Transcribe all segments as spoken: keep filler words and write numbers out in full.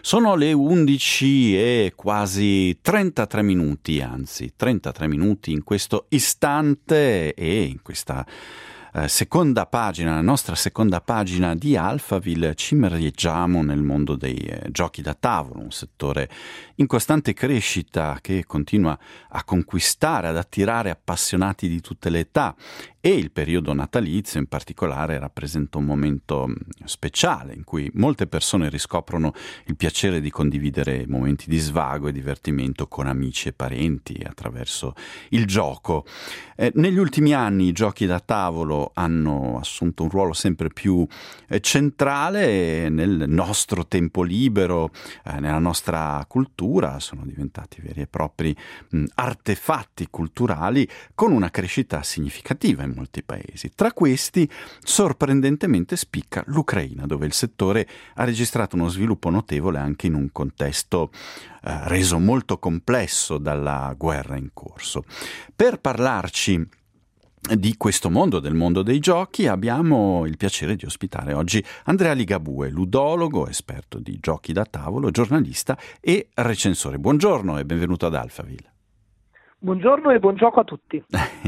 Sono le undici e quasi trentatré minuti, anzi trentatré minuti in questo istante e in questa eh, seconda pagina, la nostra seconda pagina di Alphaville, ci immergiamo nel mondo dei eh, giochi da tavolo, un settore in costante crescita che continua a conquistare, ad attirare appassionati di tutte le età. E il periodo natalizio in particolare rappresenta un momento speciale in cui molte persone riscoprono il piacere di condividere momenti di svago e divertimento con amici e parenti attraverso il gioco. Eh, negli ultimi anni i giochi da tavolo hanno assunto un ruolo sempre più eh, centrale nel nostro tempo libero, eh, nella nostra cultura, sono diventati veri e propri mh, artefatti culturali con una crescita significativa in molti paesi. Tra questi, sorprendentemente spicca l'Ucraina, dove il settore ha registrato uno sviluppo notevole anche in un contesto eh, reso molto complesso dalla guerra in corso. Per parlarci di questo mondo, del mondo dei giochi, abbiamo il piacere di ospitare oggi Andrea Ligabue, ludologo, esperto di giochi da tavolo, giornalista e recensore. Buongiorno e benvenuto ad Alphaville. Buongiorno e buon gioco a tutti.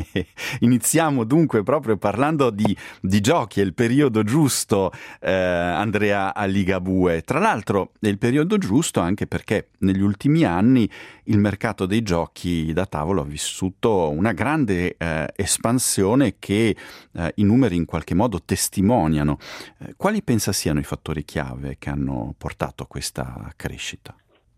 Iniziamo dunque proprio parlando di, di giochi, è il periodo giusto, eh, Andrea Ligabue. Tra l'altro è il periodo giusto anche perché negli ultimi anni il mercato dei giochi da tavolo ha vissuto una grande eh, espansione che eh, i numeri in qualche modo testimoniano. Eh, quali pensa siano i fattori chiave che hanno portato a questa crescita?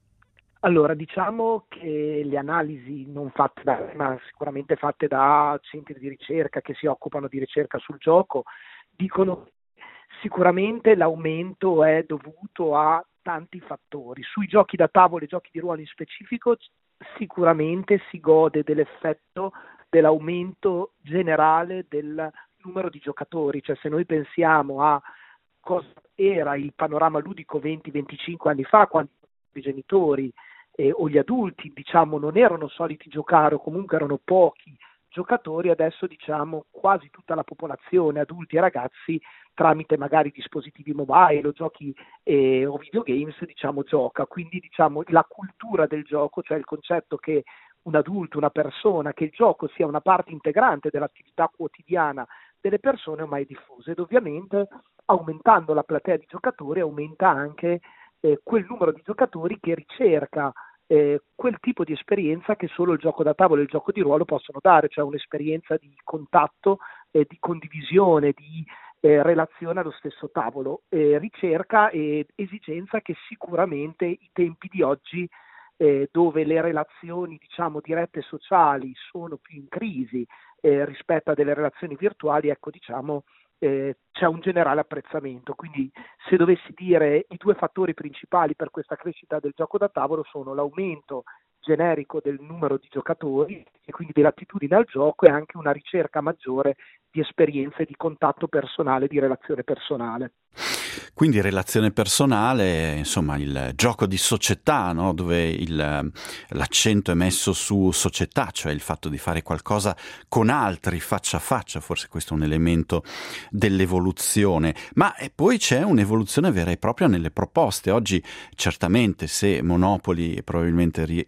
Allora, diciamo che le analisi non fatte da, ma sicuramente fatte da centri di ricerca che si occupano di ricerca sul gioco, dicono che sicuramente l'aumento è dovuto a tanti fattori. Sui giochi da tavolo e giochi di ruolo in specifico sicuramente si gode dell'effetto dell'aumento generale del numero di giocatori, cioè se noi pensiamo a cosa era il panorama ludico venti venticinque anni fa, quando i genitori Eh, o gli adulti, diciamo, non erano soliti giocare o comunque erano pochi giocatori, adesso diciamo quasi tutta la popolazione, adulti e ragazzi, tramite magari dispositivi mobile o giochi eh, o videogames, diciamo, gioca. Quindi diciamo la cultura del gioco, cioè il concetto che un adulto, una persona, che il gioco sia una parte integrante dell'attività quotidiana delle persone è ormai diffusa ed ovviamente aumentando la platea di giocatori aumenta anche Eh, quel numero di giocatori che ricerca eh, quel tipo di esperienza che solo il gioco da tavolo e il gioco di ruolo possono dare, cioè un'esperienza di contatto, eh, di condivisione, di eh, relazione allo stesso tavolo, eh, ricerca ed esigenza che sicuramente i tempi di oggi eh, dove le relazioni diciamo dirette sociali sono più in crisi eh, rispetto a delle relazioni virtuali, ecco diciamo Eh, c'è un generale apprezzamento. Quindi se dovessi dire i due fattori principali per questa crescita del gioco da tavolo sono l'aumento generico del numero di giocatori e quindi dell'attitudine al gioco e anche una ricerca maggiore di esperienze di contatto personale, di relazione personale. Quindi relazione personale, insomma il gioco di società, no? Dove il, l'accento è messo su società, cioè il fatto di fare qualcosa con altri faccia a faccia, forse questo è un elemento dell'evoluzione, ma poi c'è un'evoluzione vera e propria nelle proposte. Oggi certamente se Monopoly probabilmente eh,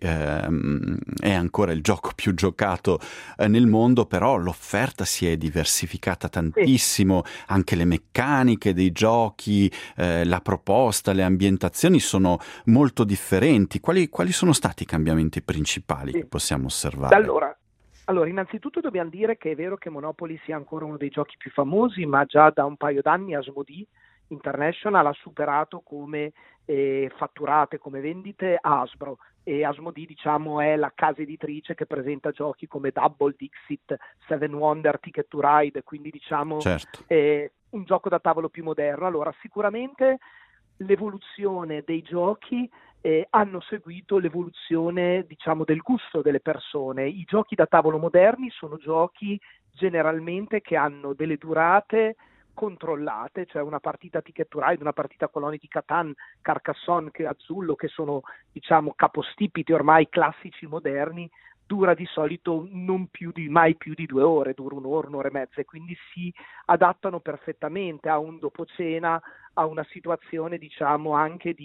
è ancora il gioco più giocato eh, nel mondo, però l'offerta si è diversificata tantissimo, anche le meccaniche dei giochi, Eh, la proposta, le ambientazioni sono molto differenti. Quali, quali sono stati i cambiamenti principali sì. che possiamo osservare? Allora, allora, innanzitutto dobbiamo dire che è vero che Monopoly sia ancora uno dei giochi più famosi, ma già da un paio d'anni Asmodee International ha superato come eh, fatturate, come vendite Hasbro, e Asmodee diciamo è la casa editrice che presenta giochi come Double, Dixit, Seven Wonder, Ticket to Ride, quindi diciamo certo. eh, un gioco da tavolo più moderno. Allora sicuramente l'evoluzione dei giochi eh, hanno seguito l'evoluzione diciamo del gusto delle persone. I giochi da tavolo moderni sono giochi generalmente che hanno delle durate controllate, cioè una partita Ticket to Ride, una partita Coloni di Catan, Carcassonne, che Azzullo, che sono diciamo capostipiti ormai classici moderni, dura di solito non più di mai più di due ore, dura un'ora, un'ora e mezza, e quindi si adattano perfettamente a un dopo cena, a una situazione diciamo anche di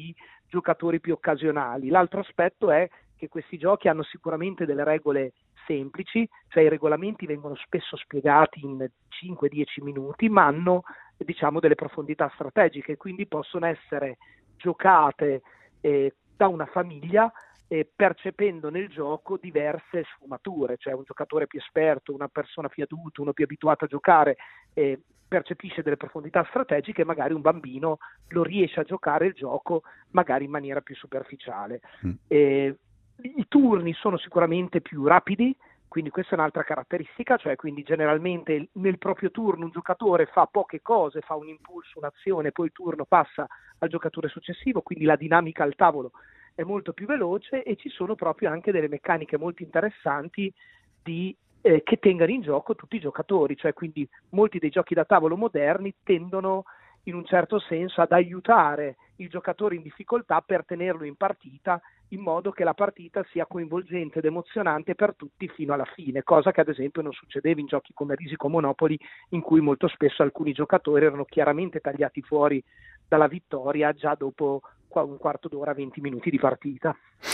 giocatori più occasionali. L'altro aspetto è che questi giochi hanno sicuramente delle regole semplici, cioè i regolamenti vengono spesso spiegati in cinque dieci minuti, ma hanno, diciamo, delle profondità strategiche, quindi possono essere giocate eh, da una famiglia eh, percependo nel gioco diverse sfumature, cioè un giocatore più esperto, una persona più adulta, uno più abituato a giocare eh, percepisce delle profondità strategiche, magari un bambino lo riesce a giocare il gioco magari in maniera più superficiale. Mm. Eh, i turni sono sicuramente più rapidi, quindi questa è un'altra caratteristica, cioè quindi generalmente nel proprio turno un giocatore fa poche cose, fa un impulso, un'azione, poi il turno passa al giocatore successivo, quindi la dinamica al tavolo è molto più veloce e ci sono proprio anche delle meccaniche molto interessanti di, eh, che tengano in gioco tutti i giocatori, cioè quindi molti dei giochi da tavolo moderni tendono in un certo senso ad aiutare il giocatore in difficoltà per tenerlo in partita in modo che la partita sia coinvolgente ed emozionante per tutti fino alla fine, cosa che ad esempio non succedeva in giochi come Risico o Monopoli, in cui molto spesso alcuni giocatori erano chiaramente tagliati fuori dalla vittoria già dopo un quarto d'ora, venti minuti di partita.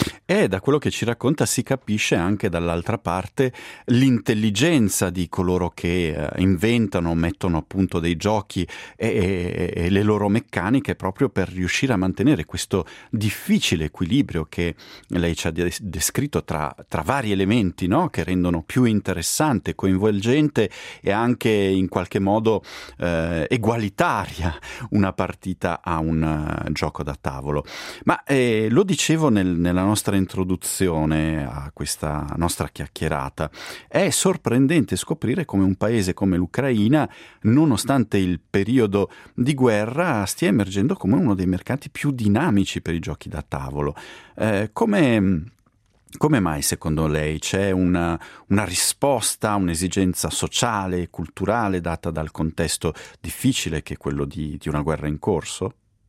E da quello che ci racconta si capisce anche dall'altra parte l'intelligenza di coloro che eh, inventano, mettono a punto dei giochi e, e, e le loro meccaniche proprio per riuscire a mantenere questo difficile equilibrio che lei ci ha des- descritto tra, tra vari elementi, no? Che rendono più interessante, coinvolgente e anche in qualche modo eh, egualitaria una partita a un uh, gioco da tavolo. Ma eh, lo dicevo nel, nella nostra introduzione a questa nostra chiacchierata, è sorprendente scoprire come un paese come l'Ucraina, nonostante il periodo di guerra, stia emergendo come uno dei mercati più dinamici per i giochi da tavolo. Eh, come, come mai secondo lei c'è una, una risposta a un'esigenza sociale e culturale data dal contesto difficile che è quello di, di una guerra in corso?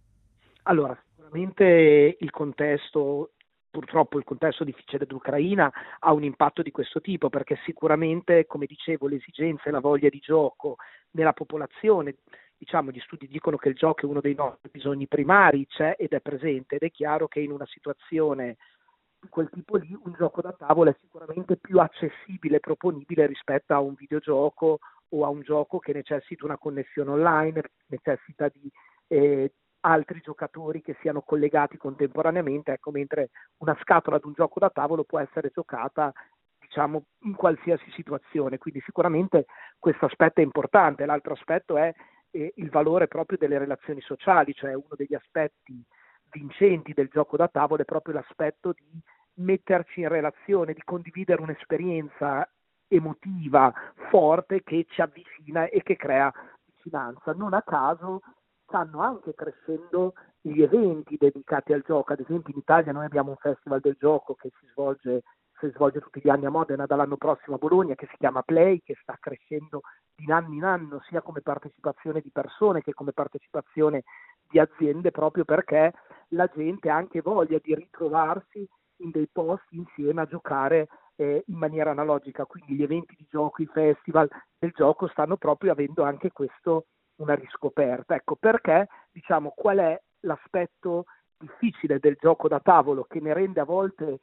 Allora, sicuramente il contesto Purtroppo il contesto difficile dell'Ucraina ha un impatto di questo tipo, perché sicuramente, come dicevo, l'esigenza e la voglia di gioco nella popolazione, diciamo, gli studi dicono che il gioco è uno dei nostri bisogni primari, c'è ed è presente, ed è chiaro che in una situazione di quel tipo lì un gioco da tavola è sicuramente più accessibile e proponibile rispetto a un videogioco o a un gioco che necessita una connessione online, necessita di eh, altri giocatori che siano collegati contemporaneamente, ecco, mentre una scatola ad un gioco da tavolo può essere giocata, diciamo, in qualsiasi situazione, quindi sicuramente questo aspetto è importante. L'altro aspetto è eh, il valore proprio delle relazioni sociali, cioè uno degli aspetti vincenti del gioco da tavolo è proprio l'aspetto di metterci in relazione, di condividere un'esperienza emotiva forte che ci avvicina e che crea vicinanza. Non a caso stanno anche crescendo gli eventi dedicati al gioco. Ad esempio in Italia noi abbiamo un festival del gioco che si svolge, si svolge tutti gli anni a Modena, dall'anno prossimo a Bologna, che si chiama Play, che sta crescendo di anno in anno sia come partecipazione di persone che come partecipazione di aziende, proprio perché la gente ha anche voglia di ritrovarsi in dei posti insieme a giocare eh, in maniera analogica. Quindi gli eventi di gioco, i festival del gioco stanno proprio avendo anche questo, una riscoperta. Ecco perché, diciamo, qual è l'aspetto difficile del gioco da tavolo che ne rende a volte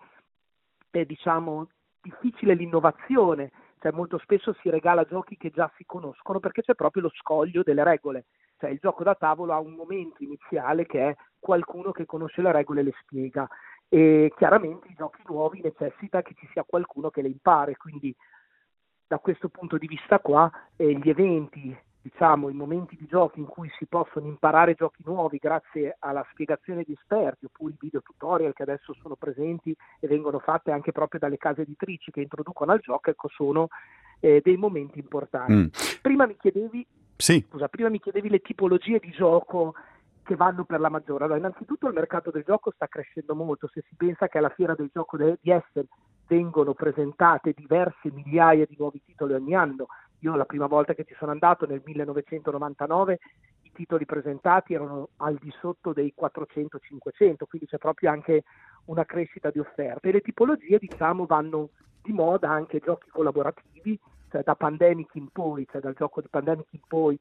eh, diciamo difficile l'innovazione, cioè molto spesso si regala giochi che già si conoscono perché c'è proprio lo scoglio delle regole, cioè il gioco da tavolo ha un momento iniziale che è qualcuno che conosce le regole e le spiega, e chiaramente i giochi nuovi necessita che ci sia qualcuno che le impari, quindi da questo punto di vista qua eh, gli eventi, diciamo, i momenti di giochi in cui si possono imparare giochi nuovi grazie alla spiegazione di esperti, oppure i video tutorial che adesso sono presenti e vengono fatte anche proprio dalle case editrici che introducono al gioco, ecco, sono eh, dei momenti importanti. Mm. Prima mi chiedevi, sì. scusa, prima mi chiedevi le tipologie di gioco che vanno per la maggiore. Allora, innanzitutto il mercato del gioco sta crescendo molto, se si pensa che alla fiera del gioco di Essen vengono presentate diverse migliaia di nuovi titoli ogni anno. Io la prima volta che ci sono andato nel millenovecentonovantanove i titoli presentati erano al di sotto dei quattrocento cinquecento, quindi c'è proprio anche una crescita di offerte. E le tipologie, diciamo, vanno di moda anche giochi collaborativi, cioè da Pandemic in poi, cioè dal gioco di Pandemic in poi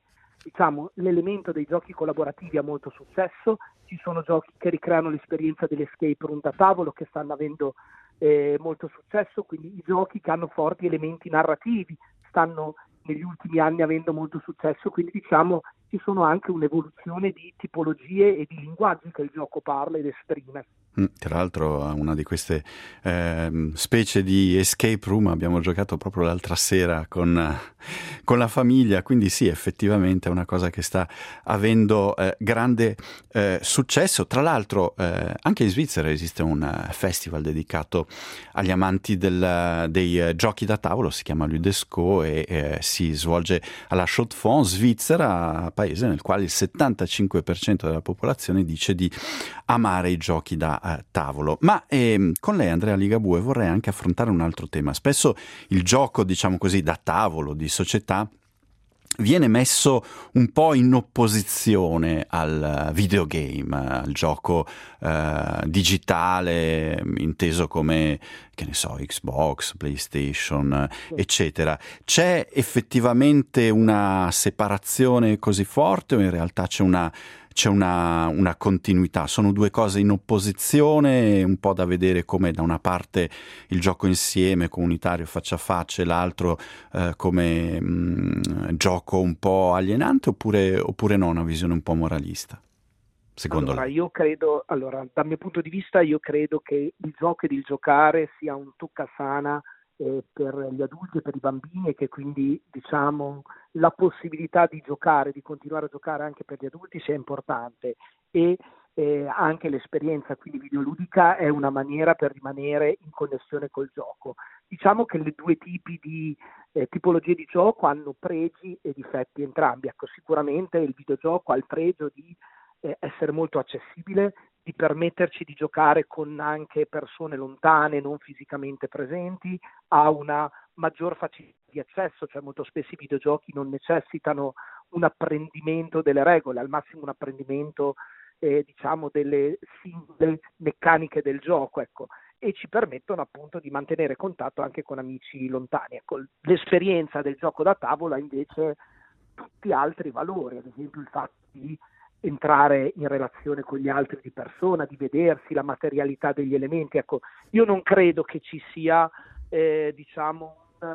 diciamo, l'elemento dei giochi collaborativi ha molto successo, ci sono giochi che ricreano l'esperienza dell'escape room da tavolo che stanno avendo eh, molto successo, quindi i giochi che hanno forti elementi narrativi stanno negli ultimi anni avendo molto successo, quindi diciamo ci sono anche un'evoluzione di tipologie e di linguaggi che il gioco parla ed esprime. Mm, tra l'altro una di queste eh, specie di escape room abbiamo giocato proprio l'altra sera con, con la famiglia, quindi sì, effettivamente è una cosa che sta avendo eh, grande eh, successo. Tra l'altro eh, anche in Svizzera esiste un festival dedicato agli amanti del, dei eh, giochi da tavolo, si chiama Ludesco e eh, si svolge alla Chaux-de-Fonds, Svizzera, paese nel quale il settantacinque per cento della popolazione dice di amare i giochi da eh, tavolo. Ma ehm, con lei, Andrea Ligabue, vorrei anche affrontare un altro tema. Spesso il gioco, diciamo così, da tavolo, di società, viene messo un po' in opposizione al videogame, al gioco eh, digitale, inteso come, che ne so, Xbox, PlayStation, eccetera. C'è effettivamente una separazione così forte o in realtà c'è una c'è una, una continuità? Sono due cose in opposizione, un po' da vedere come da una parte il gioco insieme, comunitario, faccia a faccia, e l'altro eh, come mh, gioco un po' alienante, oppure, oppure no, una visione un po' moralista, secondo Allora, lei? io credo, allora, dal mio punto di vista, io credo che il gioco ed il giocare sia un toccasana eh, per gli adulti e per i bambini e che quindi, diciamo, la possibilità di giocare, di continuare a giocare anche per gli adulti sia importante e eh, anche l'esperienza quindi videoludica è una maniera per rimanere in connessione col gioco. Diciamo che le due tipi di eh, tipologie di gioco hanno pregi e difetti entrambi. Ecco, sicuramente il videogioco ha il pregio di eh, essere molto accessibile, di permetterci di giocare con anche persone lontane, non fisicamente presenti, ha una maggior facilità di accesso, cioè molto spesso i videogiochi non necessitano un apprendimento delle regole, al massimo un apprendimento eh, diciamo delle singole meccaniche del gioco, ecco, e ci permettono appunto di mantenere contatto anche con amici lontani. Ecco, l'esperienza del gioco da tavola invece tutti altri valori, ad esempio il fatto di entrare in relazione con gli altri di persona, di vedersi, la materialità degli elementi. Ecco, io non credo che ci sia, eh, diciamo, un,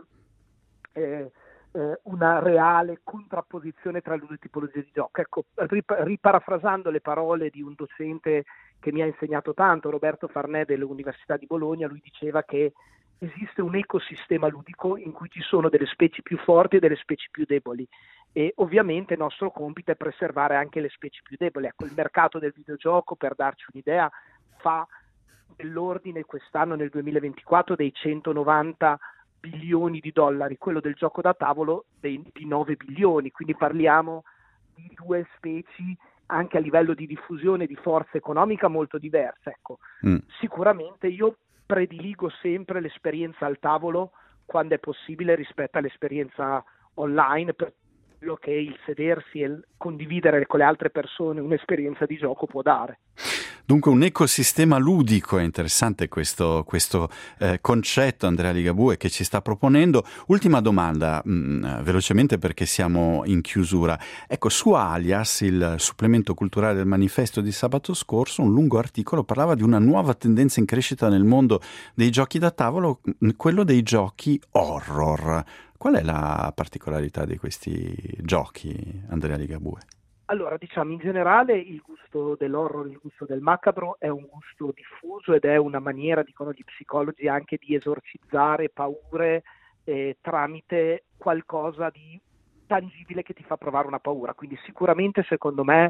eh, eh, una reale contrapposizione tra le due tipologie di gioco. Ecco, rip- riparafrasando le parole di un docente che mi ha insegnato tanto, Roberto Farnè dell'Università di Bologna, lui diceva che esiste un ecosistema ludico in cui ci sono delle specie più forti e delle specie più deboli. E ovviamente il nostro compito è preservare anche le specie più deboli. Ecco, il mercato del videogioco, per darci un'idea, fa dell'ordine quest'anno nel duemilaventiquattro dei centonovanta bilioni di dollari, quello del gioco da tavolo dei, di nove bilioni, quindi parliamo di due specie anche a livello di diffusione e di forza economica molto diverse. Ecco, mm. Sicuramente io prediligo sempre l'esperienza al tavolo quando è possibile rispetto all'esperienza online, per quello che il sedersi e il condividere con le altre persone un'esperienza di gioco può dare. Dunque un ecosistema ludico, è interessante questo, questo eh, concetto, Andrea Ligabue, che ci sta proponendo. Ultima domanda, mh, velocemente perché siamo in chiusura. Ecco, su Alias, il supplemento culturale del manifesto di sabato scorso, un lungo articolo parlava di una nuova tendenza in crescita nel mondo dei giochi da tavolo, quello dei giochi horror. Qual è la particolarità di questi giochi, Andrea Ligabue? Allora, diciamo, in generale il gusto dell'horror, il gusto del macabro è un gusto diffuso ed è una maniera, dicono gli psicologi, anche di esorcizzare paure eh, tramite qualcosa di tangibile che ti fa provare una paura. Quindi sicuramente, secondo me,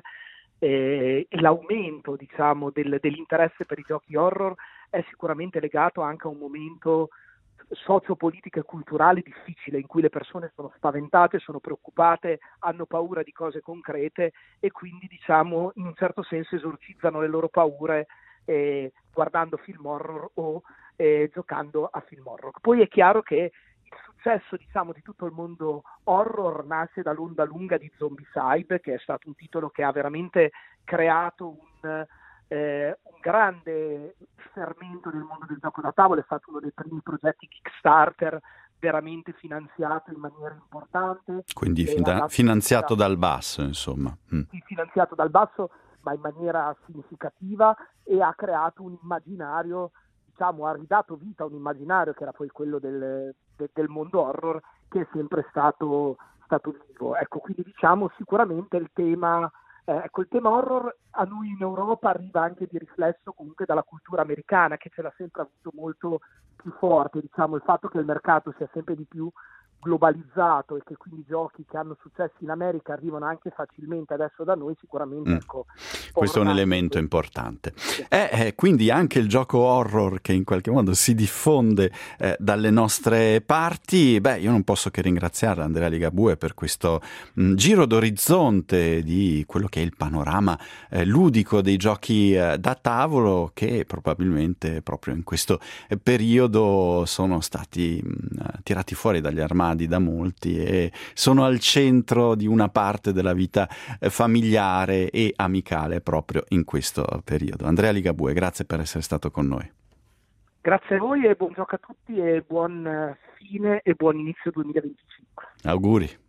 eh, l'aumento, diciamo, del, dell'interesse per i giochi horror è sicuramente legato anche a un momento sociopolitico e culturale difficile in cui le persone sono spaventate, sono preoccupate, hanno paura di cose concrete e quindi, diciamo, in un certo senso esorcizzano le loro paure eh, guardando film horror o eh, giocando a film horror. Poi è chiaro che il successo, diciamo, di tutto il mondo horror nasce dall'onda lunga di Zombicide, che è stato un titolo che ha veramente creato un Eh, un grande fermento nel mondo del gioco da tavolo, è stato uno dei primi progetti Kickstarter veramente finanziato in maniera importante. Quindi fina- finanziato dal basso, insomma. Mm. Sì, finanziato dal basso, ma in maniera significativa, e ha creato un immaginario, diciamo, ha ridato vita a un immaginario che era poi quello del, de, del mondo horror, che è sempre stato, stato vivo. Ecco, quindi diciamo sicuramente il tema, eh, ecco, il tema horror a noi in Europa arriva anche di riflesso comunque dalla cultura americana, che ce l'ha sempre avuto molto più forte, diciamo, il fatto che il mercato sia sempre di più globalizzato e che quindi giochi che hanno successo in America arrivano anche facilmente adesso da noi, sicuramente, mm. ecco, questo è un elemento importante. Eh, eh, quindi anche il gioco horror che in qualche modo si diffonde eh, dalle nostre parti. Beh, io non posso che ringraziare Andrea Ligabue per questo mh, giro d'orizzonte di quello che è il panorama eh, ludico dei giochi eh, da tavolo, che probabilmente proprio in questo eh, periodo sono stati mh, tirati fuori dagli armadi da molti e sono al centro di una parte della vita eh, familiare e amicale proprio in questo periodo. Andrea Ligabue, grazie per essere stato con noi. Grazie a voi e buon gioco a tutti e buon fine e buon inizio duemilaventicinque. Auguri.